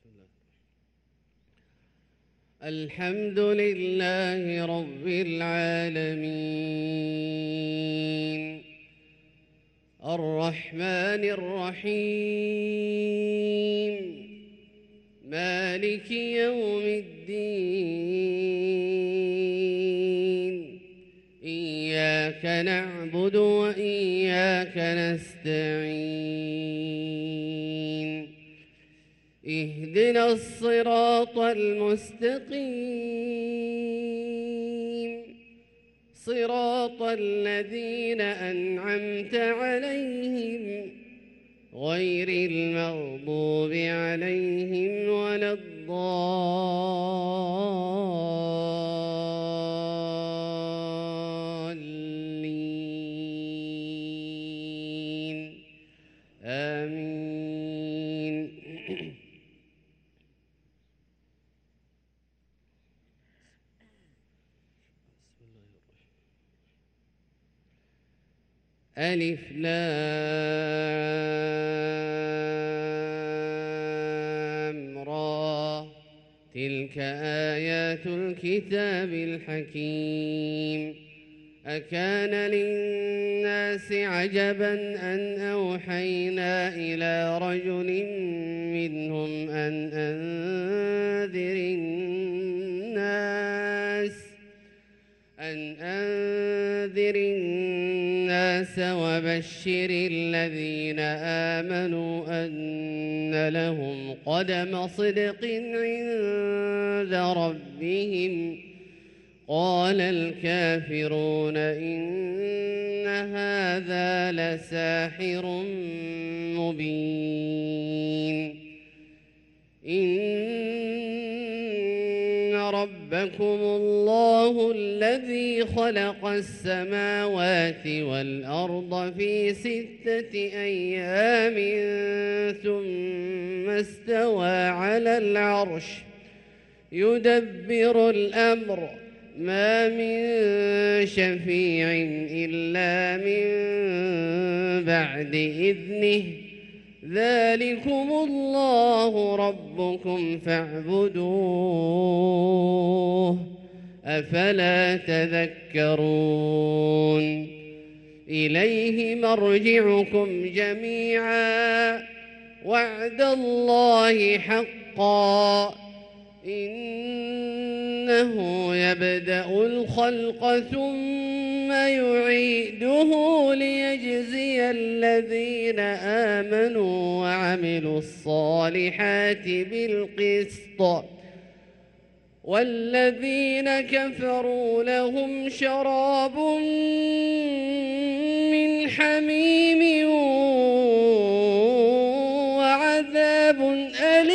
الحمد لله رب العالمين الرحمن الرحيم مالك يوم الدين إياك نعبد وإياك نستعين اهدنا الصراط المستقيم صراط الذين أنعمت عليهم غير المغضوب عليهم ولا الضالين آمين. ألف لام را تلك آيات الكتاب الحكيم أكان للناس عجبا أن أوحينا إلى رجل منهم أن أنذر الناس وبشر الذين آمنوا أن لهم قدم صدق عند ربهم قال الكافرون إن هذا لساحر مبين إن ربكم الله الذي خلق السماوات والأرض في 6 أيام ثم استوى على العرش يدبر الأمر ما من شفيع إلا من بعد إذنه ذلكم الله ربكم فاعبدوه أفلا تذكرون إليه مرجعكم جميعا وعد الله حقا إنه يبدأ الخلق ثم يعيده ليجزي الذين آمنوا وعملوا الصالحات بالقسط والذين كفروا لهم شراب من حميم وعذاب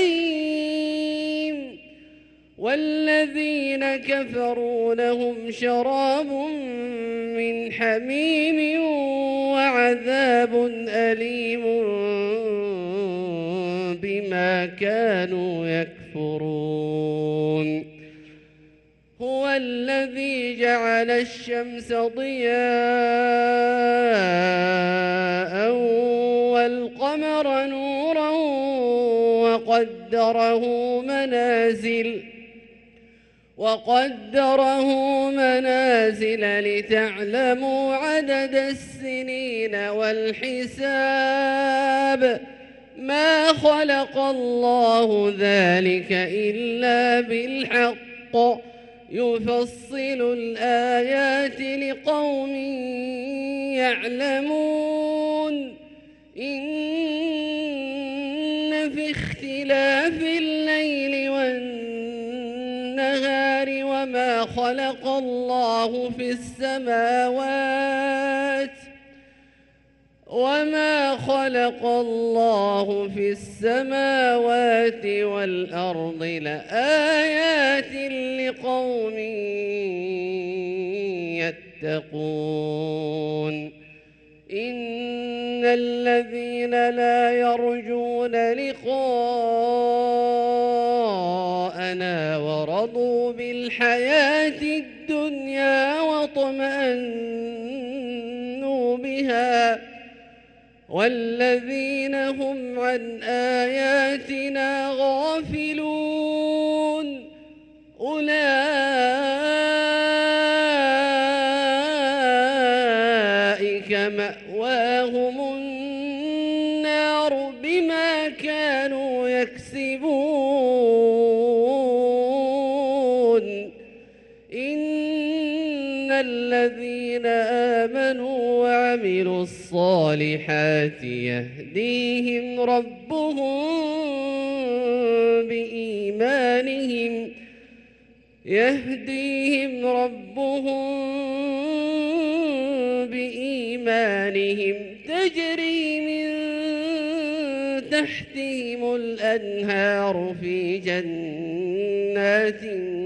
أليم والذين كفروا لهم شراب من حميم وعذاب أليم بما كانوا يكفرون هو الذي جعل الشمس ضياء والقمر نورا وقدره منازل لتعلموا عدد السنين والحساب ما خلق الله ذلك إلا بالحق يفصل الآيات لقوم يعلمون إن في اختلاف الليل والنهار وما خلق الله في السماوات والأرض لآيات لقوم يتقون إن الذين لا يرجون لقاءنا ورضوا بالحياة الدنيا واطمأنوا بها والذين هم عن آياتنا غافلون أولئك مأواهم النار بما كانوا يكسبون إن الذين آمنوا وعملوا الصالحات يهديهم ربهم تجري من تحتهم الأنهار في جنات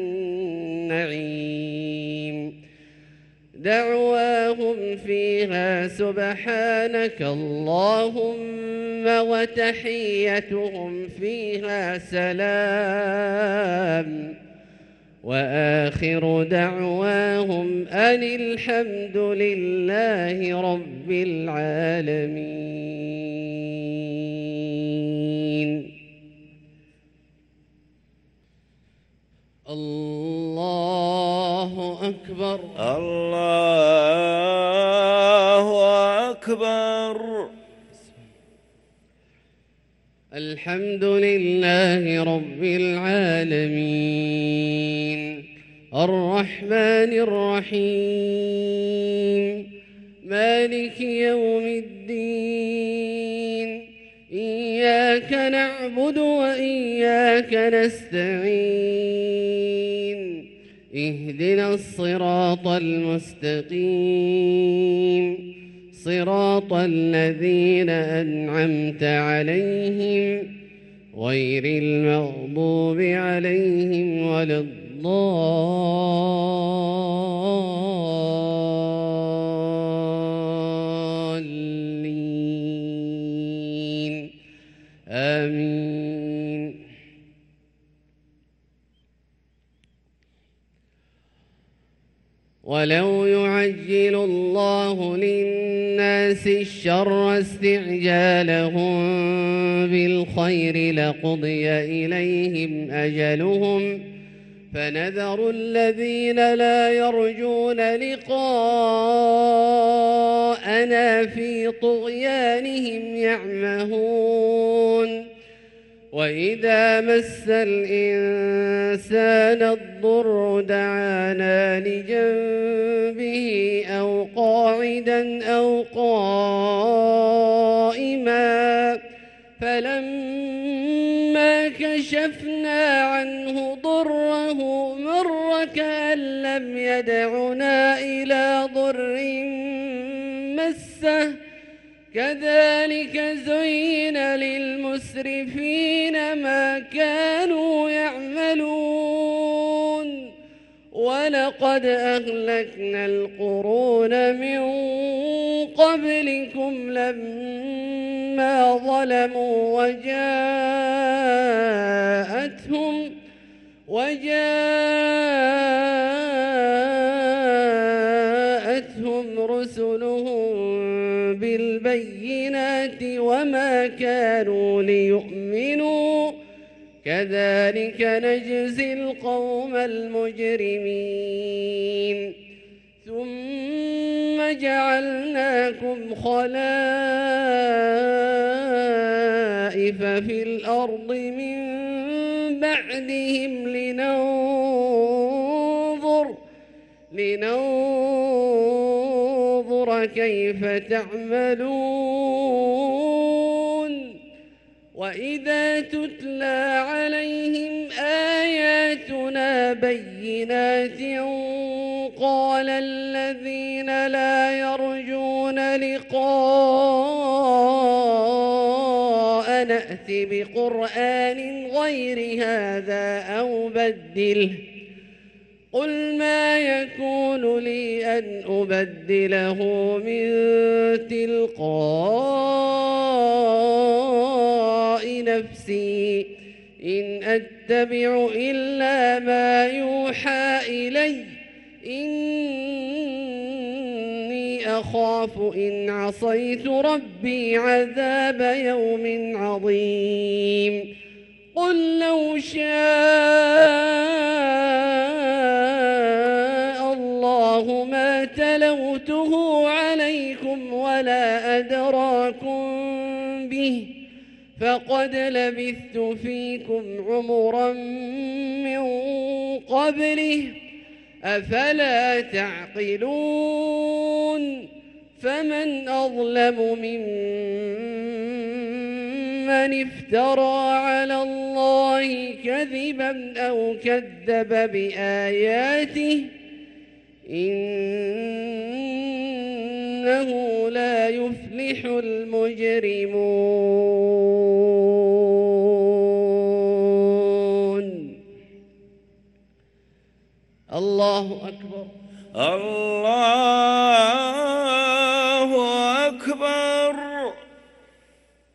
النعيم دعواهم فيها سبحانك اللهم وتحيتهم فيها سلام وآخر دعواهم أن الحمد لله رب العالمين. الله أكبر. الله أكبر. الحمد لله رب العالمين الرحمن الرحيم مالك يوم الدين إياك نعبد وإياك نستعين اهدنا الصراط المستقيم صراط الذين أنعمت عليهم غير المغضوب عليهم ولا الضالين آمين. ولو يعجل الله للناس الشر استعجالهم بالخير لقضي إليهم أجلهم فنذر الذين لا يرجون لقاءنا في طغيانهم يعمهون وإذا مس الإنسان الضر دعانا لجنبه أو قاعدا أو قائما فلما كشفنا عنه ضره مر كأن لم يدعنا إلى ضر مسه كذلك زين للمسرفين ما كانوا يعملون ولقد أهلكنا القرون من قبلكم لما ظلموا وجاءتهم رسلهم بالبينات وما كانوا ليؤمنوا كذلك نجزي القوم المجرمين ثم جعلناكم خلائف في الأرض من بعدهم لننظر كيف تعملون وإذا تتلى عليهم آياتنا بينات قال الذين لا يرجون لقاء نأت بقرآن غير هذا أو بدله قل ما يكون لي أن أبدله من تلقاء نفسي إن أتبع إلا ما يوحى إلي إني إني أخاف إن عصيت ربي عذاب يوم عظيم قل لو شاء الله ما تلوته عليكم ولا أدراكم به فقد لبثت فيكم عمرا من قبله أفلا تعقلون فمن أظلم ممن افترى على الله كذبا أو كذب بآياته إنه لا يفلح المجرمون. الله أكبر. الله